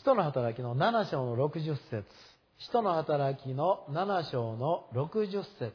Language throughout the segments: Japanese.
使徒の働きの7章の60節。使徒の働きの7章の60節。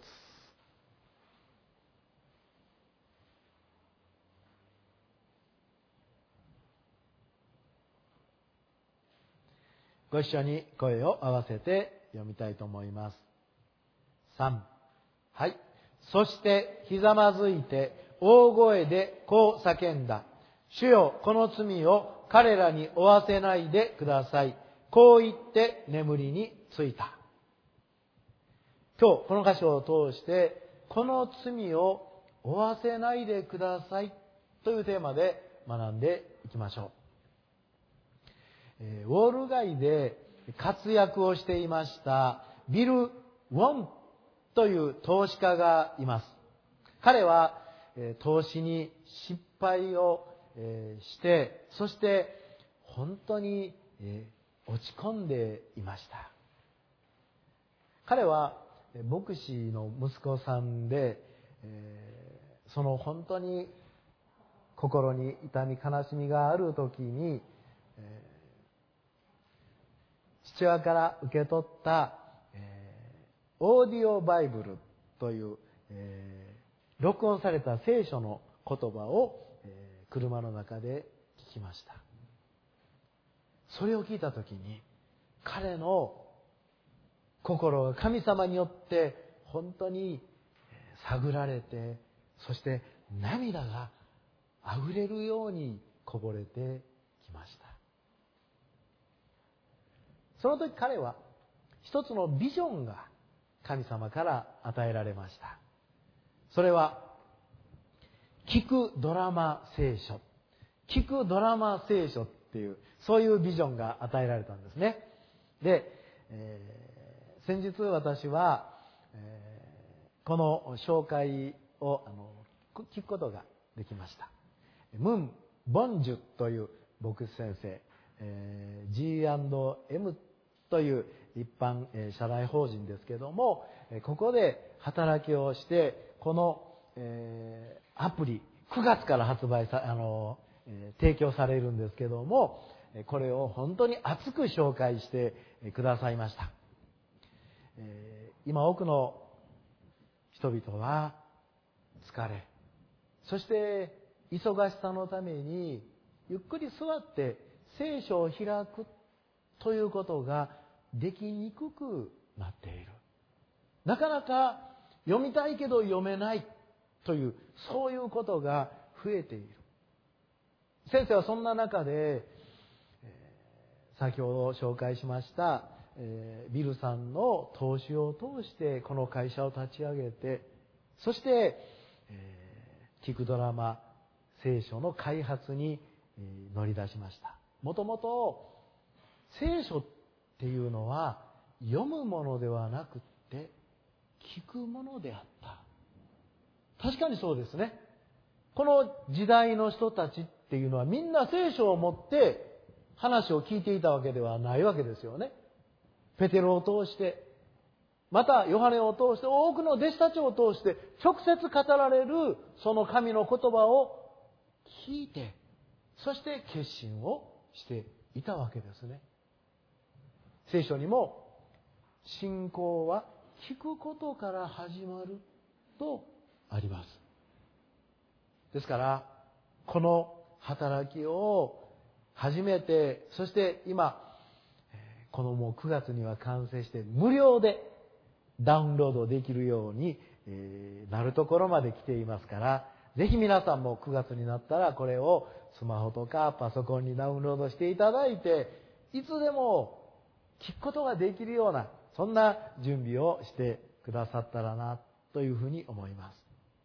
ご一緒に声を合わせて読みたいと思います。3。はい。そしてひざまずいて大声でこう叫んだ。主よ、この罪を彼らに負わせないでください。こう言って眠りについた。今日この箇所を通してこの罪を負わせないでくださいというテーマで学んでいきましょう。ウォール街で活躍をしていましたビル・ウォンという投資家がいます。彼は投資に失敗をして、そして本当に落ち込んでいました。彼は牧師の息子さんで、その本当に心に痛み悲しみがある時に、父親から受け取った、オーディオバイブルという、録音された聖書の言葉を、車の中で聞きました。それを聞いたときに彼の心が神様によって本当に探られて、そして涙が溢れるようにこぼれてきました。その時彼は一つのビジョンが神様から与えられました。それは聞くドラマ聖書、聞くドラマ聖書っていう、そういうビジョンが与えられたんですね。で、先日私は、この紹介を聞くことができました。ムン・ボンジュという牧師先生、G&M という一般社内法人ですけども、ここで働きをして、このアプリ9月から発売提供されるんですけども、これを本当に熱く紹介してくださいました。今多くの人々は疲れ、そして忙しさのためにゆっくり座って聖書を開くということができにくくなっている。なかなか読みたいけど読めないという、そういうことが増えている。先生はそんな中で、先ほど紹介しましたビルさんの投資を通してこの会社を立ち上げて、そして聞くドラマ聖書の開発に乗り出しました。もともと聖書っていうのは読むものではなくって聞くものであった。確かにそうですね。この時代の人たちっていうのはみんな聖書を持って話を聞いていたわけではないわけですよね。ペテロを通して、またヨハネを通して、多くの弟子たちを通して直接語られるその神の言葉を聞いて、そして決心をしていたわけですね。聖書にも信仰は聞くことから始まるとあります。ですからこの働きを始めて、そして今このもう9月には完成して無料でダウンロードできるようになるところまで来ていますから、ぜひ皆さんも9月になったらこれをスマホとかパソコンにダウンロードしていただいて、いつでも聞くことができるような、そんな準備をしてくださったらなというふうに思います。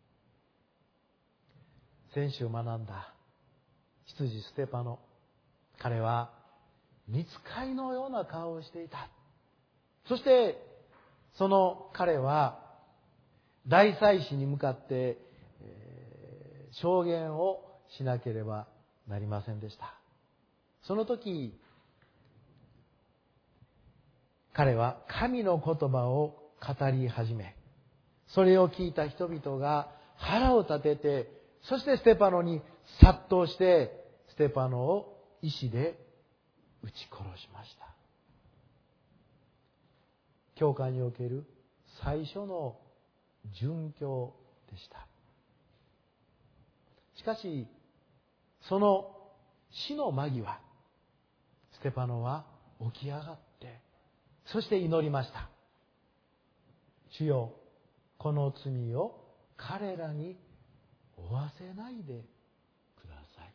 先週学んだ執事ステパノ、彼は御使いのような顔をしていた。そしてその彼は大祭司に向かって証言をしなければなりませんでした。その時彼は神の言葉を語り始め、それを聞いた人々が腹を立てて、そしてステパノに殺到してステパノを石で撃ち殺しました。教会における最初の殉教でした。しかし、その死の間際、ステパノは起き上がって、そして祈りました。主よ、この罪を彼らに負わせないでください。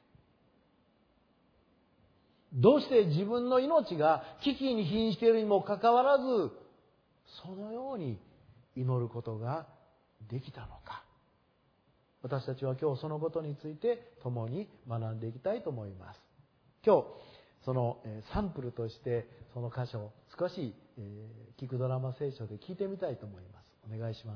どうして自分の命が危機に瀕しているにもかかわらず、そのように祈ることができたのか。私たちは今日そのことについて共に学んでいきたいと思います。今日そのサンプルとしてその箇所を少し聞くドラマ聖書で聞いてみたいと思います。お願いします。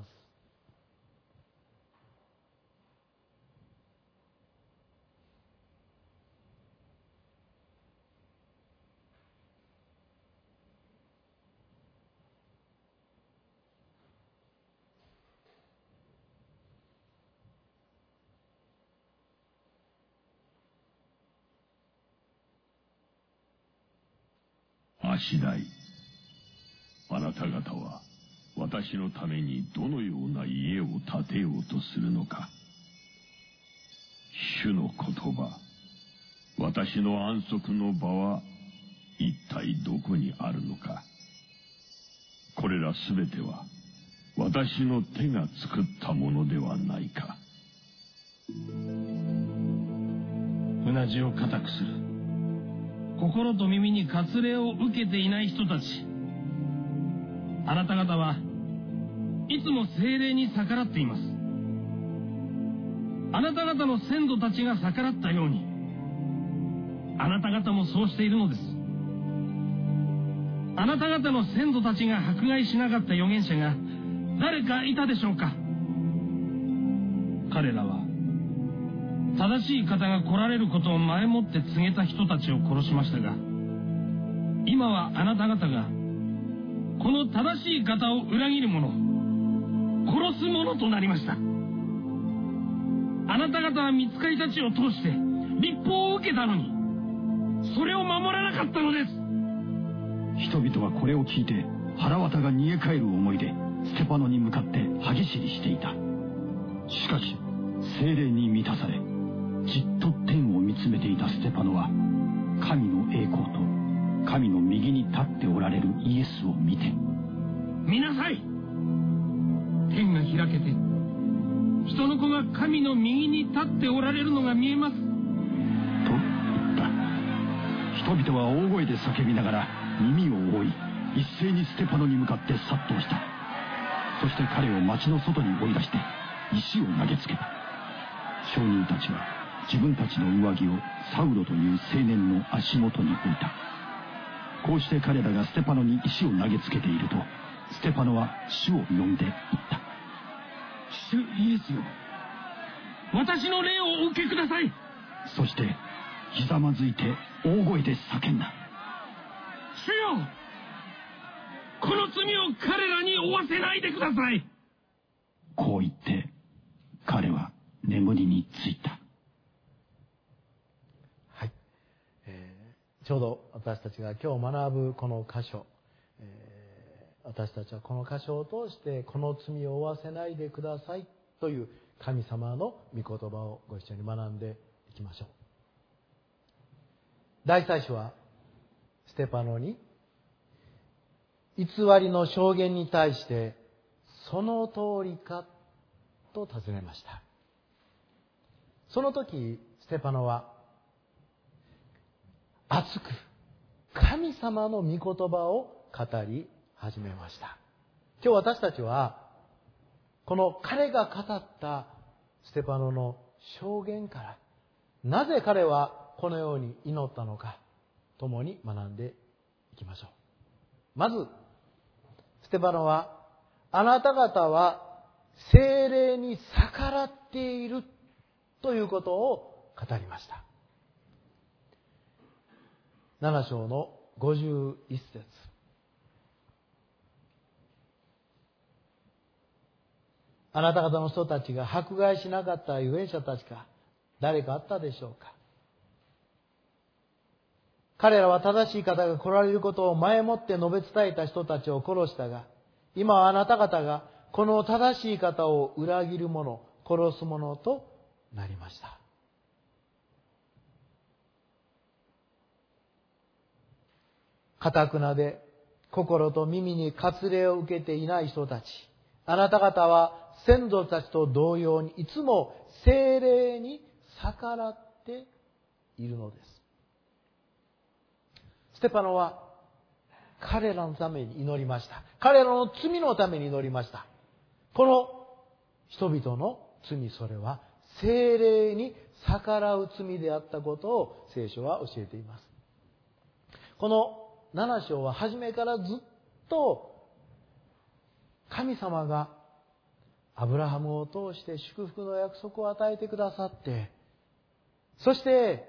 あしらい、あなた方は私のためにどのような家を建てようとするのか。主の言葉、私の安息の場は一体どこにあるのか。これらすべては私の手が作ったものではないか。 うなじを固くする。心と耳に割礼を受けていない人たち。あなた方はいつも聖霊に逆らっています。あなた方の先祖たちが逆らったように、あなた方もそうしているのです。あなた方の先祖たちが迫害しなかった預言者が誰かいたでしょうか。彼らは正しい方が来られることを前もって告げた人たちを殺しましたが、今はあなた方がこの正しい方を裏切る者、殺す者となりました。あなた方は御使いたちを通して律法を受けたのに、それを守らなかったのです。 人々はこれを聞いて腹渡が逃げ帰る思いでステパノに向かって歯ぎしりしていた。しかし聖霊に満たされ、じっと天を見つめていたステパノは神の栄光と神の右に立っておられるイエスを見て、 見なさい、天が開けて人の子が神の右に立っておられるのが見えますと言った。人々は大声で叫びながら耳を覆い、一斉にステパノに向かって殺到した。そして彼を町の外に追い出して石を投げつけた。証人たちは自分たちの上着をサウロという青年の足元に置いた。こうして彼らがステパノに石を投げつけていると、ステパノは主を呼んで言った。 主イエスよ、私の霊をお受けください。 そしてひざまずいて大声で叫んだ。 主よ、この罪を彼らに負わせないでください。 こう言って彼は眠りについた。 はい、ちょうど私たちが今日学ぶこの箇所、私たちはこの箇所を通してこの罪を負わせないでくださいという神様の御言葉をご一緒に学んでいきましょう。大祭司はステパノに偽りの証言に対してその通りかと尋ねました。その時ステパノは熱く神様の御言葉を語り始めました。今日私たちはこの彼が語ったステパノの証言から、なぜ彼はこのように祈ったのか共に学んでいきましょう。まずステパノは、あなた方は聖霊に逆らっているということを語りました。7章の51節。あなた方の人たちが迫害しなかった預言者たちか誰かあったでしょうか。 彼らは正しい方が来られることを前もって述べ伝えた人たちを殺したが、今はあなた方がこの正しい方を裏切る者、殺す者となりました。堅なで心と耳に割礼を受けていない人たち、あなた方は先祖たちと同様にいつも聖霊に逆らっているのです。ステパノは彼らのために祈りました。彼らの罪のために祈りました。この人々の罪、それは聖霊に逆らう罪であったことを聖書は教えています。この7章は初めからずっと神様がアブラハムを通して祝福の約束を与えてくださって、そして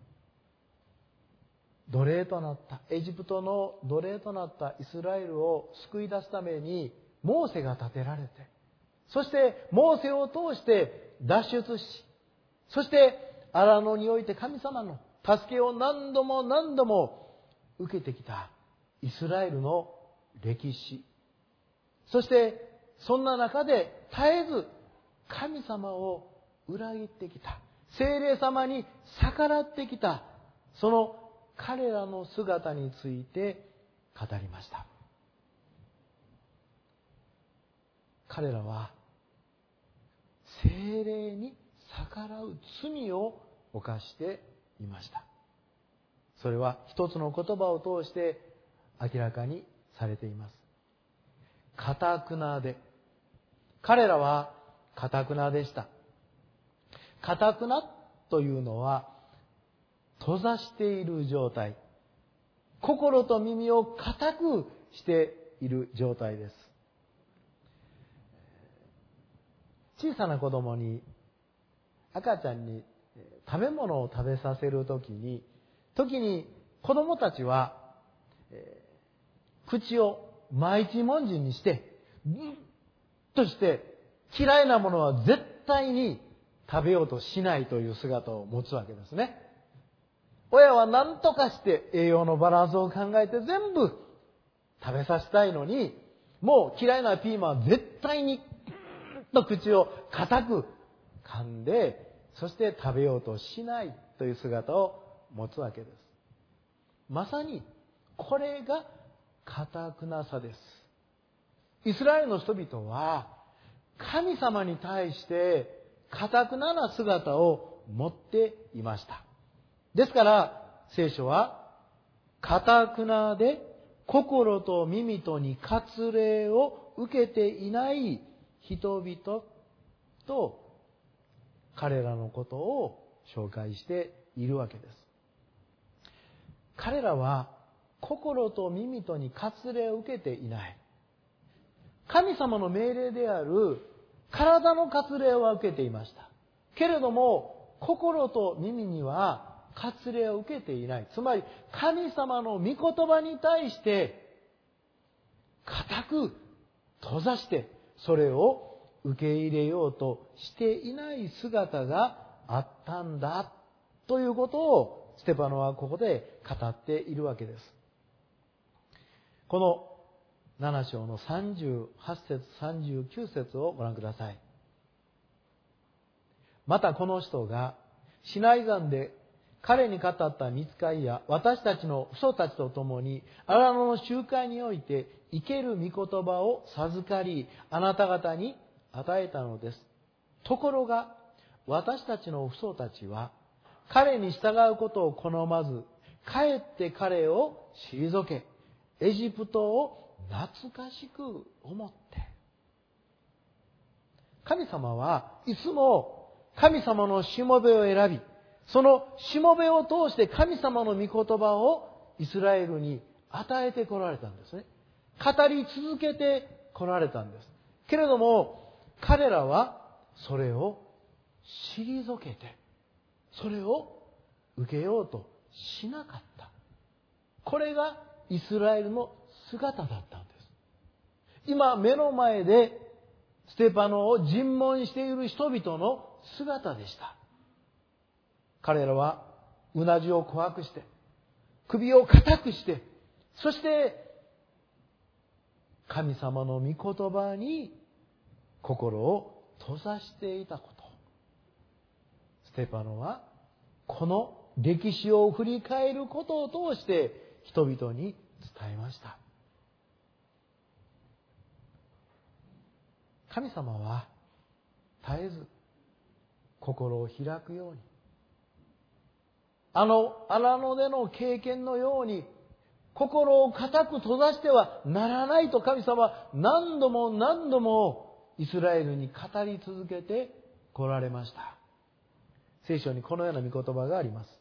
奴隷となった、エジプトの奴隷となったイスラエルを救い出すためにモーセが立てられて、そしてモーセを通して脱出し、そして荒野において神様の助けを何度も何度も受けてきたイスラエルの歴史。そしてそんな中で絶えず神様を裏切ってきた、聖霊様に逆らってきた、その彼らの姿について語りました。彼らは聖霊に逆らう罪を犯していました。それは一つの言葉を通して明らかにされています。堅なで。彼らは堅なでした。堅なというのは閉ざしている状態。心と耳を固くしている状態です。小さな子供に、赤ちゃんに食べ物を食べさせるときに子供たちは、口を真一文字にして、ぐっとして嫌いなものは絶対に食べようとしないという姿を持つわけですね。親は何とかして栄養のバランスを考えて全部食べさせたいのに、もう嫌いなピーマンは絶対にと口を固く噛んで、そして食べようとしないという姿を持つわけです。まさにこれが堅なさです。イスラエルの人々は神様に対して堅な姿を持っていました。ですから聖書は堅なで心と耳とに割礼を受けていない人々と彼らのことを紹介しているわけです。彼らは心と耳とに割礼を受けていない。神様の命令である体の割礼は受けていました。けれども心と耳には割礼を受けていない。つまり神様の御言葉に対して固く閉ざしてそれを受け入れようとしていない姿があったんだということをステパノはここで語っているわけです。この7章の38節39節をご覧ください。またこの人がシナイ山で彼に語った御使いや私たちの父祖たちと共に荒野の集会において生ける御言葉を授かり、あなた方に与えたのです。ところが私たちの父祖たちは彼に従うことを好まず、かえって彼を退け、エジプトを懐かしく思って。神様はいつも神様のしもべを選び、そのしもべを通して神様の御言葉をイスラエルに与えてこられたんですね。語り続けてこられたんです。けれども彼らはそれを退けて、それを受けようとしなかった。これがイスラエルの姿だったんです。今目の前でステパノを尋問している人々の姿でした。彼らはうなじを琥珀して、 首を固くして、そして神様の御言葉に心を閉ざしていたこと。ステパノはこの歴史を振り返ることを通して人々に伝えました。神様は絶えず心を開くように、荒野での経験のように心を固く閉ざしてはならないと神様は何度も何度もイスラエルに語り続けて来られました。聖書にこのような御言葉があります。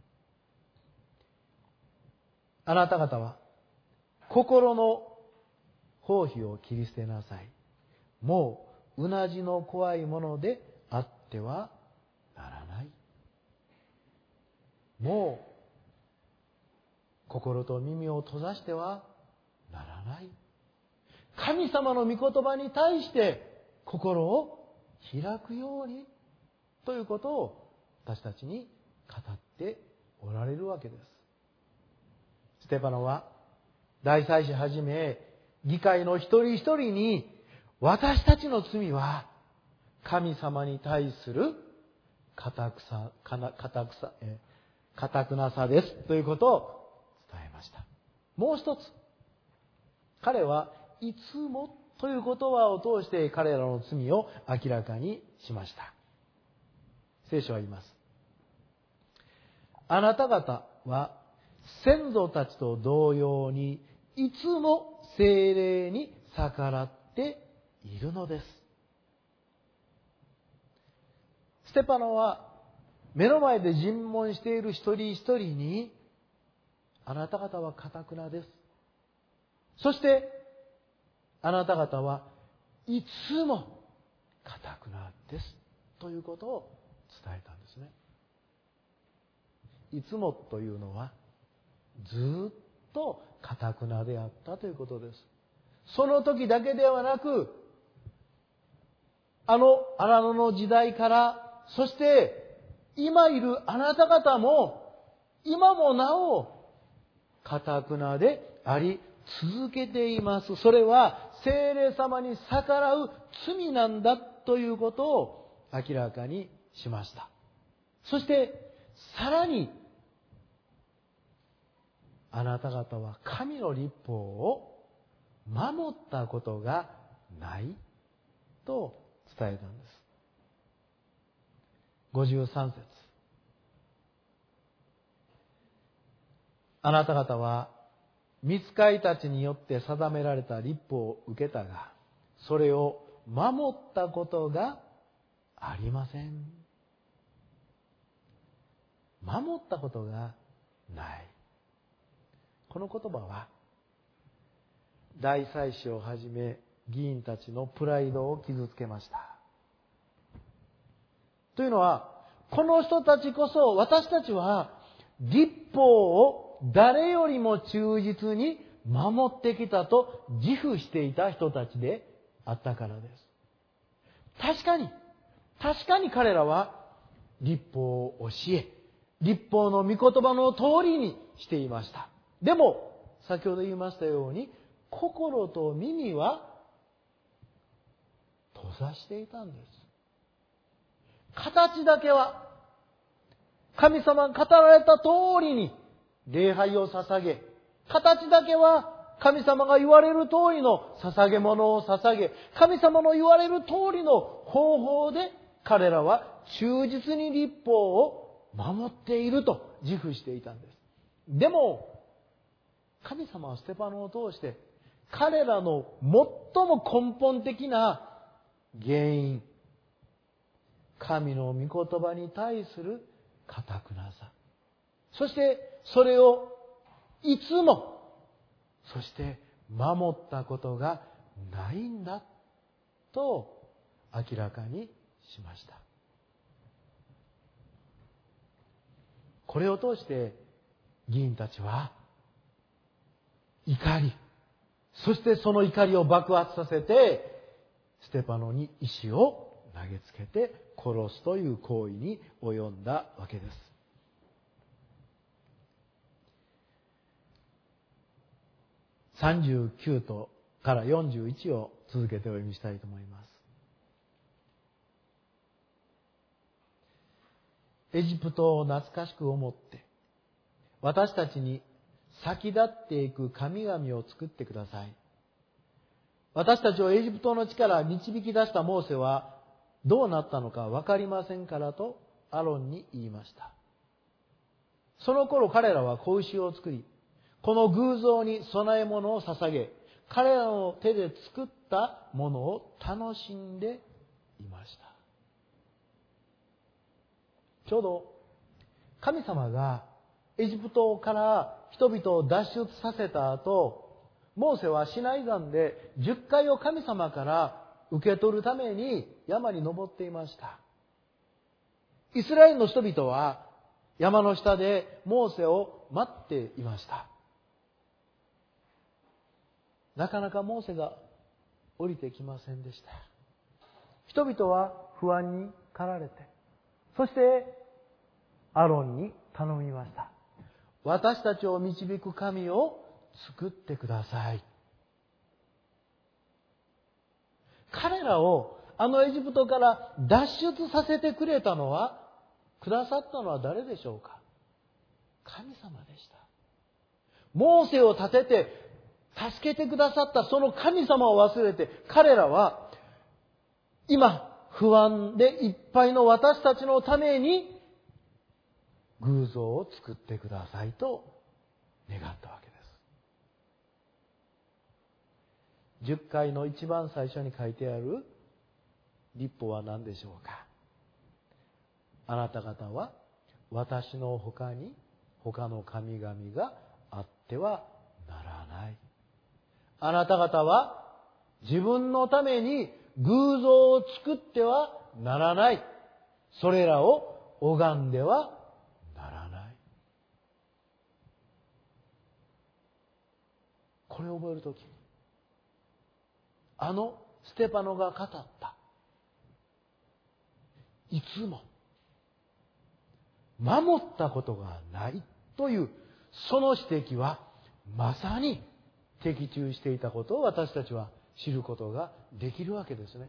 あなた方は心の放棄を切り捨てなさい。もううなじの怖いものであってはならない。もう心と耳を閉ざしてはならない。神様の御言葉に対して心を開くようにということを私たちに語っておられるわけです。ステパノは大祭司はじめ議会の一人一人に、私たちの罪は神様に対する固くなさですということを伝えました。もう一つ、彼はいつもという言葉を通して彼らの罪を明らかにしました。聖書は言います。あなた方は先祖たちと同様にいつも聖霊に逆らっているのです。ステパノは目の前で尋問している一人一人に、あなた方は堅くなです。そしてあなた方はいつも堅くなですということを伝えたんですね。いつもというのはずっと堅くなであったということです。その時だけではなく、荒野の時代から、そして今いるあなた方も今もなお堅くなであり続けています。それは聖霊様に逆らう罪なんだということを明らかにしました。そしてさらに、あなた方は神の律法を守ったことがないと伝えたんです。53節。あなた方は御使いたちによって定められた律法を受けたが、それを守ったことがありません。守ったことがない。この言葉は大祭司をはじめ議員たちのプライドを傷つけました。というのは、この人たちこそ、私たちは律法を誰よりも忠実に守ってきたと自負していた人たちであったからです。確かに彼らは律法を教え、律法の御言葉の通りにしていました。でも先ほど言いましたように、心と耳は閉ざしていたんです。形だけは神様が語られた通りに礼拝を捧げ、形だけは神様が言われる通りの捧げ物を捧げ、神様の言われる通りの方法で彼らは忠実に律法を守っていると自負していたんです。でも神様はステパノを通して彼らの最も根本的な原因、神の御言葉に対する堅くなさ、そしてそれをいつも、そして守ったことがないんだと明らかにしました。これを通して議員たちは怒り、そしてその怒りを爆発させてステパノに石を投げつけて殺すという行為に及んだわけです。 39から41を続けてお読みしたいと思います。エジプトを懐かしく思って、私たちに先立っていく神々を作ってください。私たちをエジプトの地から導き出したモーセはどうなったのか分かりませんからとアロンに言いました。その頃彼らは子牛を作り、この偶像に供え物を捧げ、彼らの手で作ったものを楽しんでいました。ちょうど神様がエジプトから人々を脱出させた後、モーセはシナイ山で10回を神様から受け取るために山に登っていました。イスラエルの人々は山の下でモーセを待っていました。なかなかモーセが降りてきませんでした。人々は不安に駆られて、そしてアロンに頼みました。私たちを導く神を作ってください。彼らをあのエジプトから脱出させてくださったのは誰でしょうか？神様でした。モーセを立てて助けてくださったその神様を忘れて、彼らは今不安でいっぱいの私たちのために偶像を作ってくださいと願ったわけです。10回の一番最初に書いてある律法は何でしょうか？あなた方は私の他に他の神々があってはならない。あなた方は自分のために偶像を作ってはならない。それらを拝んではならない。これを覚えるとき、あのステパノが語った、いつも守ったことがないというその指摘はまさに的中していたことを私たちは知ることができるわけですね。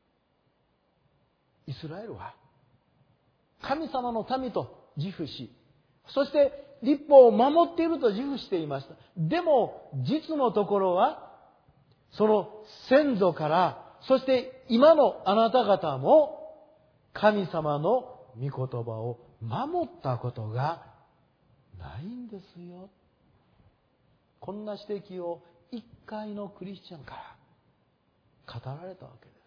イスラエルは神様の民と自負し、そして律法を守っていると自負していました。でも実のところはその先祖から、そして今のあなた方も神様の御言葉を守ったことがないんですよ。こんな指摘を一回のクリスチャンから語られたわけです。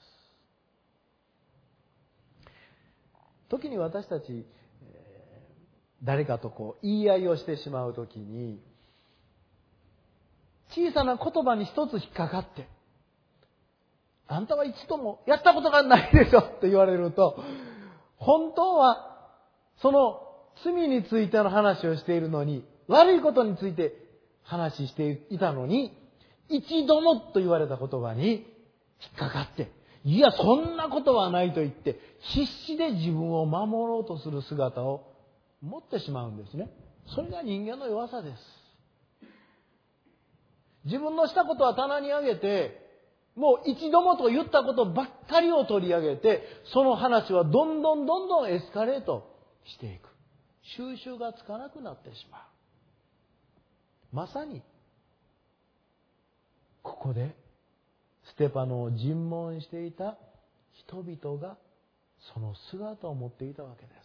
時に私たち、誰かと言い合いをしてしまうときに、小さな言葉に一つ引っかかって、あんたは一度もやったことがないでしょと言われると、本当はその罪についての話をしているのに、悪いことについて話していたのに、一度もと言われた言葉に引っかかって、いやそんなことはないと言って必死で自分を守ろうとする姿を持ってしまうんですね。それが人間の弱さです。自分のしたことは棚に上げて、もう一度もと言ったことばっかりを取り上げて、その話はどんどんエスカレートしていく。収拾がつかなくなってしまう。まさにここでステパノを尋問していた人々がその姿を持っていたわけです。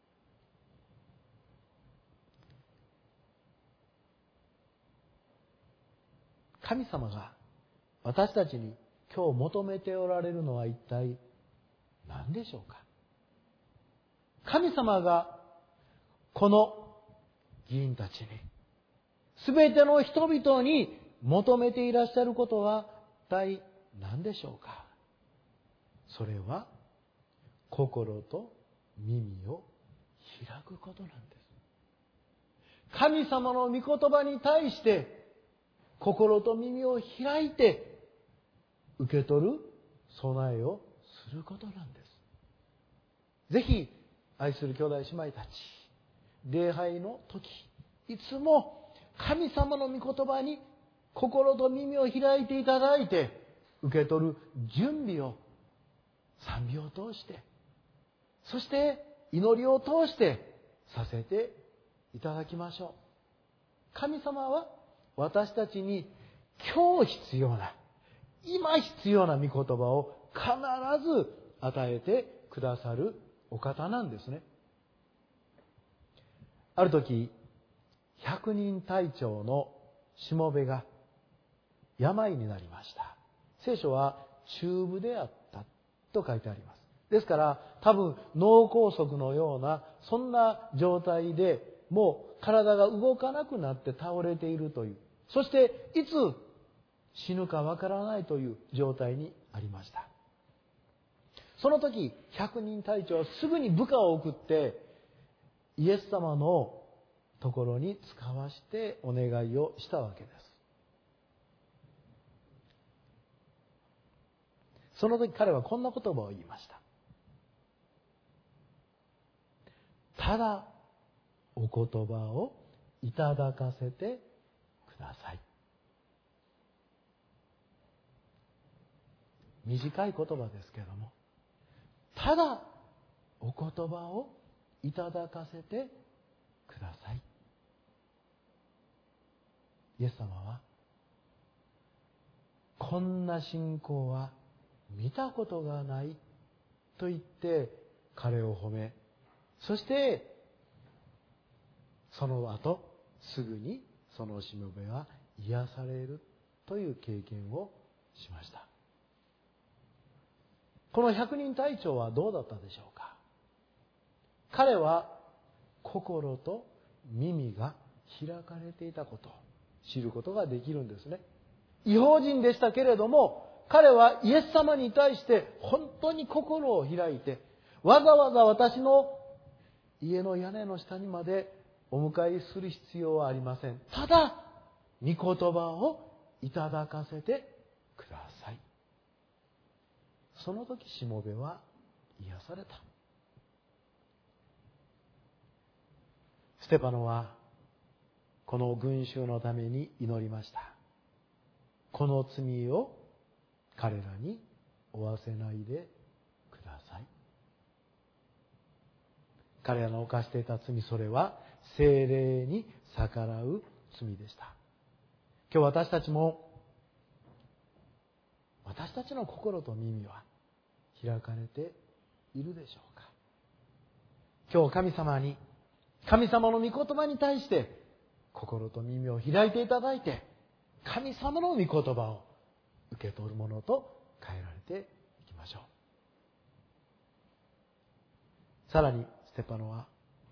神様が私たちに今日求めておられるのは一体何でしょうか？神様がこの議員たちに、すべての人々に求めていらっしゃることは一体何でしょうか？それは心と耳を開くことなんです。神様の御言葉に対して心と耳を開いて受け取る備えをすることなんです。ぜひ愛する兄弟姉妹たち、礼拝の時いつも神様の御言葉に心と耳を開いていただいて、受け取る準備を賛美を通して、そして祈りを通してさせていただきましょう。神様は私たちに今日必要な、今必要な御言葉を必ず与えてくださるお方なんですね。ある時、百人隊長のしもべが病になりました。聖書は中部であったと書いてあります。ですから多分脳梗塞のようなそんな状態でもう体が動かなくなって倒れているという、そしていつ死ぬかわからないという状態にありました。その時百人隊長はすぐに部下を送ってイエス様のところに使わしてお願いをしたわけです。その時彼はこんな言葉を言いました。ただお言葉をいただかせてください。短い言葉ですけれども、ただお言葉をいただかせてください。イエス様はこんな信仰は見たことがないと言って彼を褒め、そしてその後すぐにそのしもべは癒されるという経験をしました。この百人隊長はどうだったでしょうか。彼は心と耳が開かれていたことを知ることができるんですね。異邦人でしたけれども、彼はイエス様に対して本当に心を開いて、わざわざ私の家の屋根の下にまでお迎えする必要はありません。ただ御言葉をいただかせてください。その時しもべは癒された。ステパノはこの群衆のために祈りました。この罪を彼らに負わせないでください。彼らの犯していた罪、それは聖霊に逆らう罪でした。今日私たちも、私たちの心と耳は開かれているでしょうか。今日神様に、神様の御言葉に対して心と耳を開いていただいて、神様の御言葉を受け取るものと変えられていきましょう。さらにステパノは、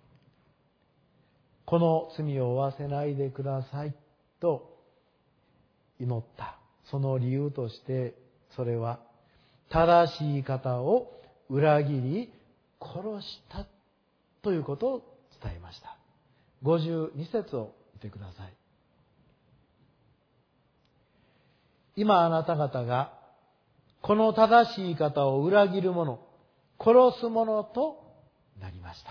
この罪を負わせないでくださいと祈った。その理由として、それは正しい方を裏切り殺したということを伝えました。52節を見てください。今あなた方がこの正しい方を裏切る者、殺す者となりました。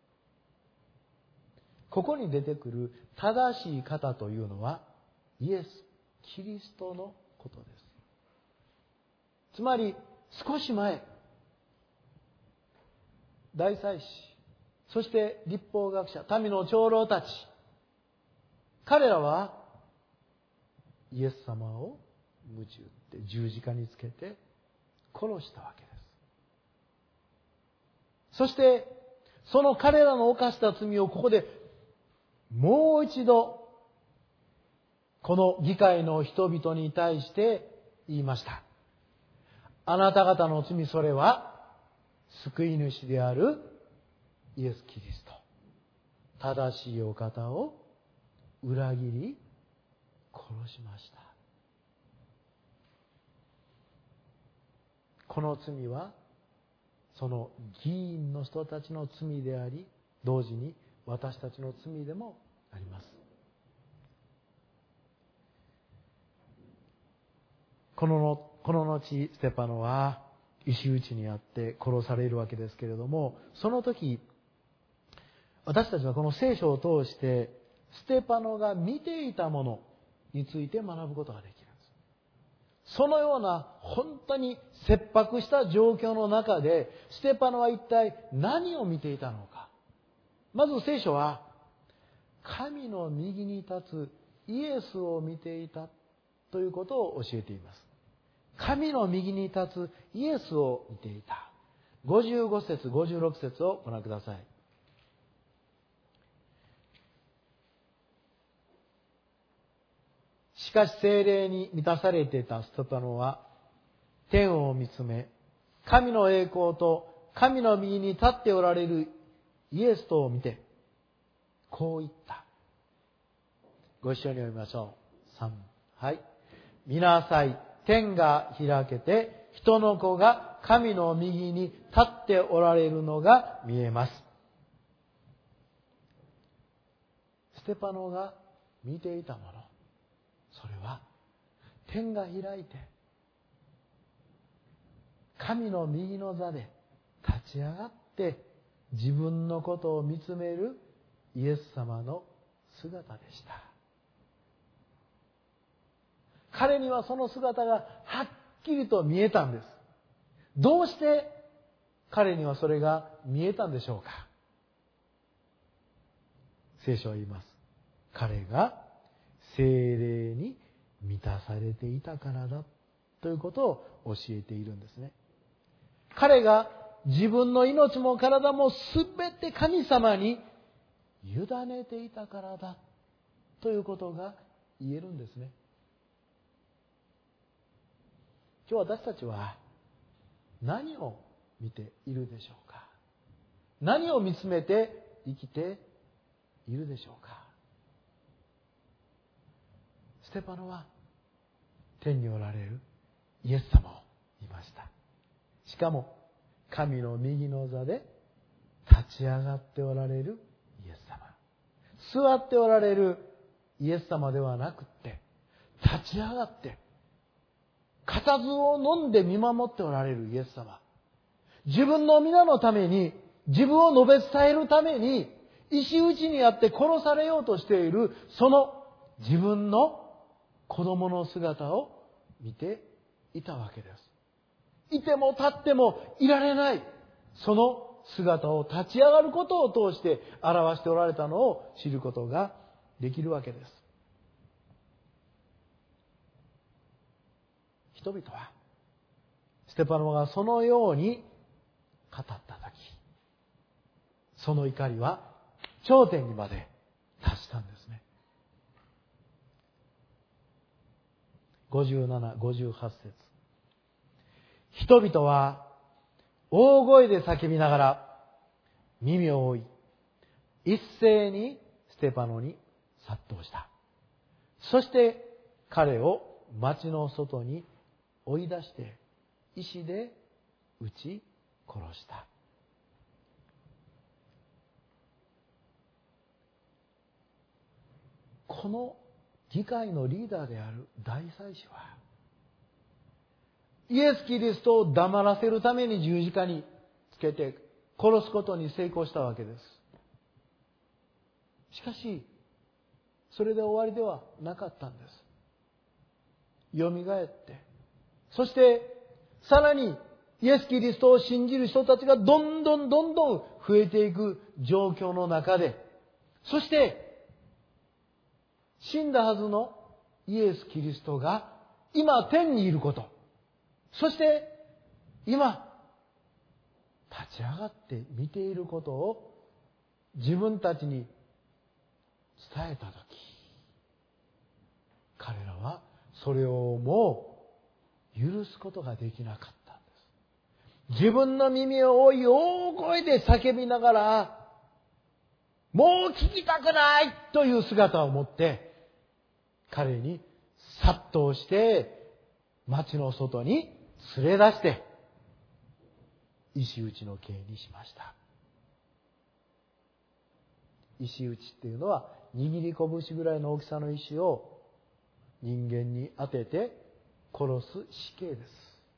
ここに出てくる正しい方というのはイエス・キリストのことです。つまり少し前、大祭司、そして律法学者、民の長老たち、彼らはイエス様を鞭打って十字架につけて殺したわけです。そしてその彼らの犯した罪をここでもう一度この議会の人々に対して言いました。あなた方の罪、それは救い主であるイエス・キリスト、正しいお方を裏切り殺しました。この罪はその議員の人たちの罪であり、同時に私たちの罪でもあります。この後ステパノは石打ちにあって殺されるわけですけれども、その時私たちはこの聖書を通してステパノが見ていたもの、 について学ぶことができるんです。そのような本当に切迫した状況の中でステパノは一体何を見ていたのか。まず聖書は神の右に立つイエスを見ていたということを教えています。神の右に立つイエスを見ていた。55節56節をご覧ください。しかし聖霊に満たされていたステパノは天を見つめ、神の栄光と神の右に立っておられるイエスとを見てこう言った。ご一緒に読みましょう。3、はい。見なさい、天が開けて人の子が神の右に立っておられるのが見えます。ステパノが見ていたもの、それは天が開いて神の右の座で立ち上がって自分のことを見つめるイエス様の姿でした。彼にはその姿がはっきりと見えたんです。どうして彼にはそれが見えたんでしょうか。聖書は言います。彼が聖霊に満たされていたからだということを教えているんですね。彼が自分の命も体もすべて神様に委ねていたからだということが言えるんですね。今日私たちは何を見ているでしょうか。何を見つめて生きているでしょうか。ステパノは天におられるイエス様を見ました。しかも神の右の座で立ち上がっておられるイエス様、座っておられるイエス様ではなくって立ち上がって固唾を飲んで見守っておられるイエス様、自分の皆のために、自分を述べ伝えるために石打ちにあって殺されようとしているその自分の子供の姿を見ていたわけです。いても立ってもいられないその姿を立ち上がることを通して表しておられたのを知ることができるわけです。人々はステパノがそのように語ったとき、その怒りは頂点にまで達したんですね。57、58節。人々は大声で叫びながら耳を覆い、一斉にステパノに殺到した。そして彼を町の外に追い出して石で撃ち殺した。この議会のリーダーである大祭司はイエス・キリストを黙らせるために十字架につけて殺すことに成功したわけです。しかしそれで終わりではなかったんです。よみがえって、そしてさらにイエス・キリストを信じる人たちがどんどん増えていく状況の中で、そして死んだはずのイエス・キリストが今天にいること、そして今立ち上がって見ていることを自分たちに伝えたとき、彼らはそれをもう許すことができなかったんです。自分の耳を覆い大声で叫びながら、もう聞きたくないという姿を持って彼に殺到して町の外に連れ出して石打ちの刑にしました。石打ちっていうのは握り拳ぐらいの大きさの石を人間に当てて殺す死刑です。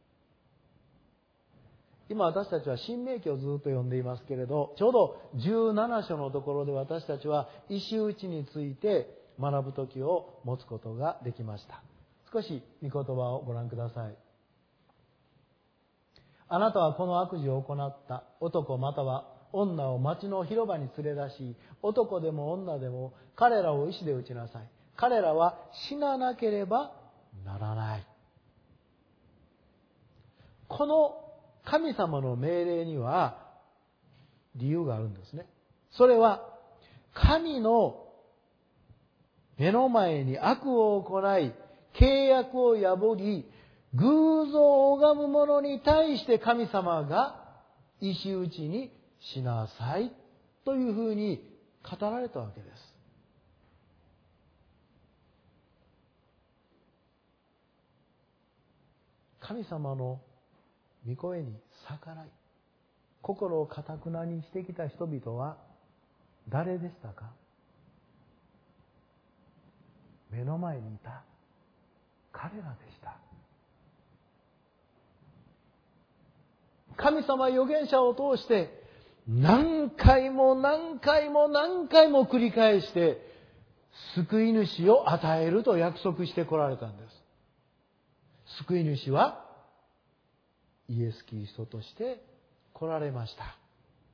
今私たちは新明記をずっと読んでいますけれど、ちょうど17章のところで私たちは石打ちについて学ぶ時を持つことができました。少し御言葉をご覧ください。あなたはこの悪事を行った男または女を町の広場に連れ出し、男でも女でも彼らを石で打ちなさい。彼らは死ななければならない。この神様の命令には理由があるんですね。それは神の目の前に悪を行い、契約を破り、偶像を拝む者に対して神様が石打ちにしなさいというふうに語られたわけです。神様の御声に逆らい、心を堅くなにしてきた人々は誰でしたか？目の前にいた彼らでした。神様預言者を通して何回も何回も何回も繰り返して救い主を与えると約束してこられたんです。救い主はイエス・キリストとして来られました。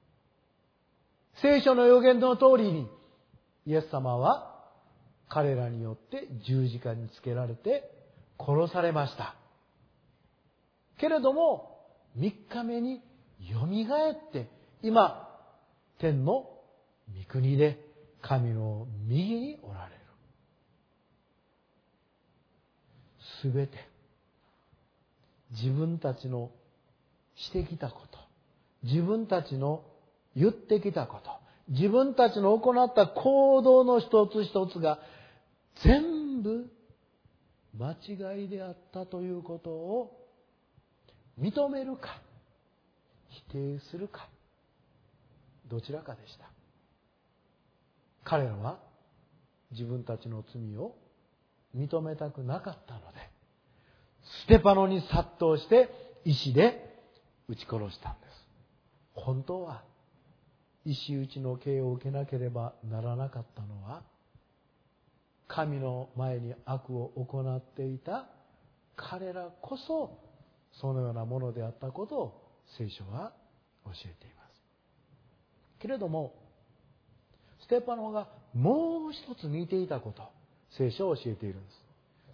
聖書の預言の通りにイエス様は彼らによって十字架につけられて殺されました。けれども3日目によみがえって今天の御国で神の右におられる。すべて自分たちのしてきたこと、自分たちの言ってきたこと、自分たちの行った行動の一つ一つが全部間違いであったということを認めるか否定するか、どちらかでした。彼らは自分たちの罪を認めたくなかったので、ステパノに殺到して石で撃ち殺したんです。本当は石打ちの刑を受けなければならなかったのは、神の前に悪を行っていた彼らこそそのようなものであったことを聖書は教えています。けれどもステパノがもう一つ見ていたこと、聖書を教えているんです。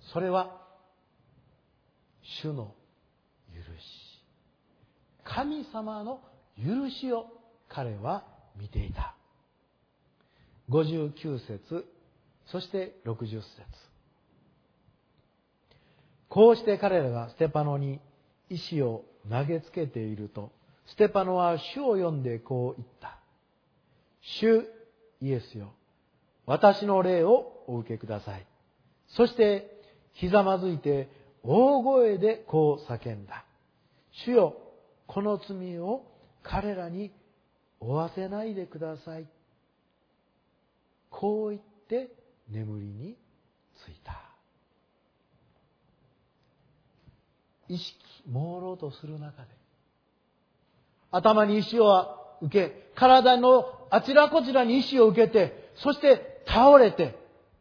それは主の許し、神様の許しを彼は見ていた。59節そして60節、こうして彼らがステパノに石を投げつけていると、ステパノは主を呼んでこう言った。主イエスよ、私の霊をお受けください。そしてひざまずいて大声でこう叫んだ。主よ、この罪を彼らに負わせないでください。こう言って眠りについた。意識朦朧とする中で、頭に石を受け、体のあちらこちらに石を受けて、そして倒れて、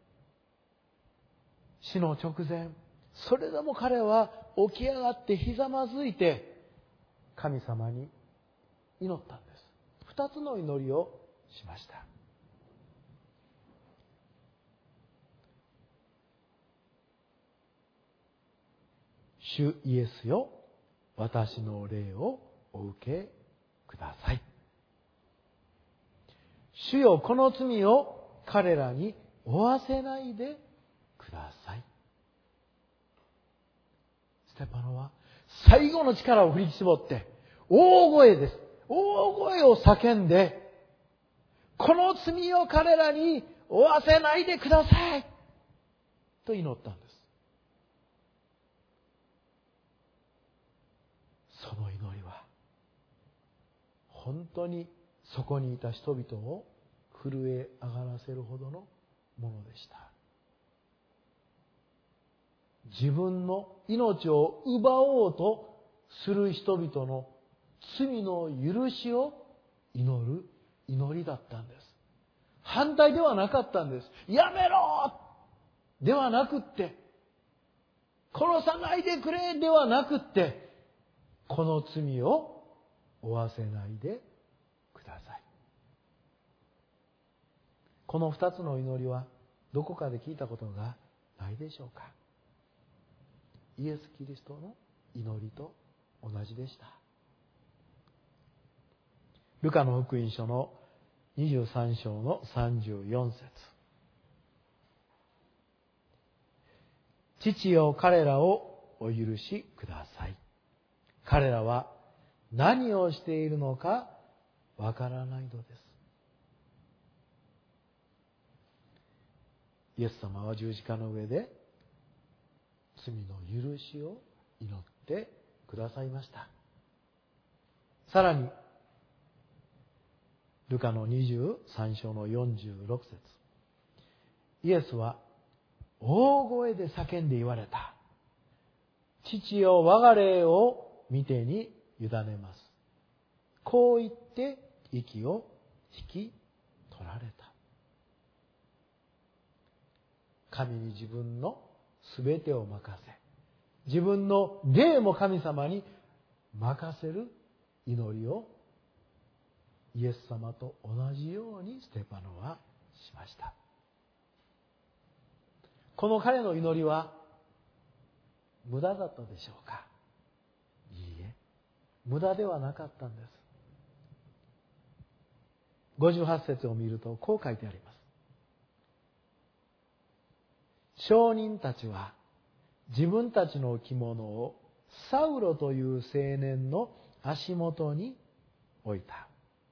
死の直前、それでも彼は起き上がってひざまずいて神様に祈ったんです。二つの祈りをしました。主イエスよ、私の霊をお受けください。主よ、この罪を彼らに負わせないでください。ステパノは最後の力を振り絞って大声です。大声を叫んで、この罪を彼らに負わせないでくださいと祈ったんです。その祈りは本当にそこにいた人々を震え上がらせるほどのものでした。自分の命を奪おうとする人々の罪の許しを祈る祈りだったんです。 反対ではなかったんです。やめろではなくって、殺さないでくれではなくって、この罪を負わせないでください。この二つの祈りはどこかで聞いたことがないでしょうか。イエス・キリストの祈りと同じでした。ルカの福音書の23章の34節。父よ、彼らをお許しください。彼らは何をしているのかわからないのです。イエス様は十字架の上で罪の許しを祈ってくださいました。さらにルカの23章の46節。イエスは大声で叫んで言われた。父よ、我が霊を御手に委ねます。こう言って息を引き取られた。神に自分のすべてを任せ、自分の霊も神様に任せる祈りをイエス様と同じようにステパノはしました。この彼の祈りは無駄だったでしょうか。いいえ、無駄ではなかったんです。58節を見るとこう書いてあります。証人たちは自分たちの着物をサウロという青年の足元に置いた。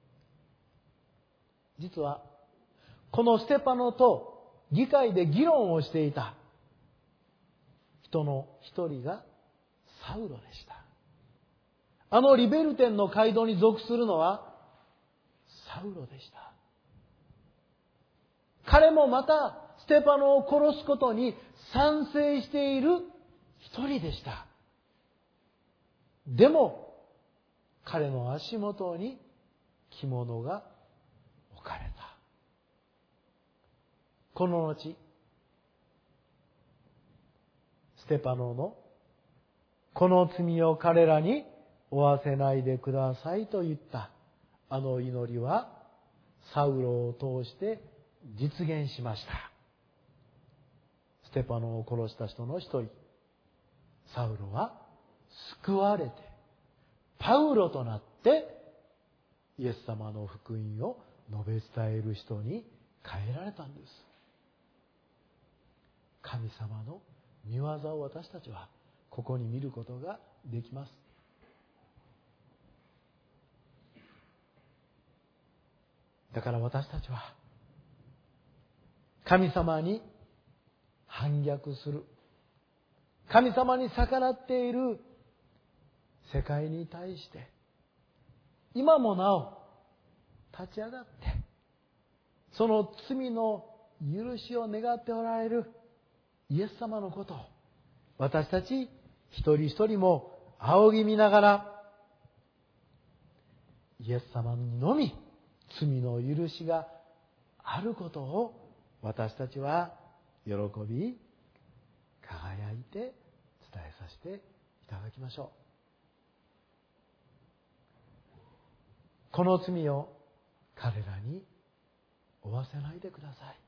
実はこのステパノと議会で議論をしていた人の一人がサウロでした。あのリベルテンの街道に属するのはサウロでした。彼もまたステパノを殺すことに賛成している一人でした。でも彼の足元に着物が置かれた。この後ステパノのこの罪を彼らに負わせないでくださいと言ったあの祈りはサウロを通して実現しました。ステパノを殺した人の一人、サウロは救われてパウロとなってイエス様の福音を述べ伝える人に変えられたんです。神様の御業を私たちはここに見ることができます。だから私たちは神様に反逆する、神様に逆らっている世界に対して今もなお立ち上がってその罪の許しを願っておられるイエス様のことを私たち一人一人も仰ぎ見ながら、イエス様のみ罪の許しがあることを私たちは喜び輝いて伝えさせていただきましょう。この罪を彼らに負わせないでください。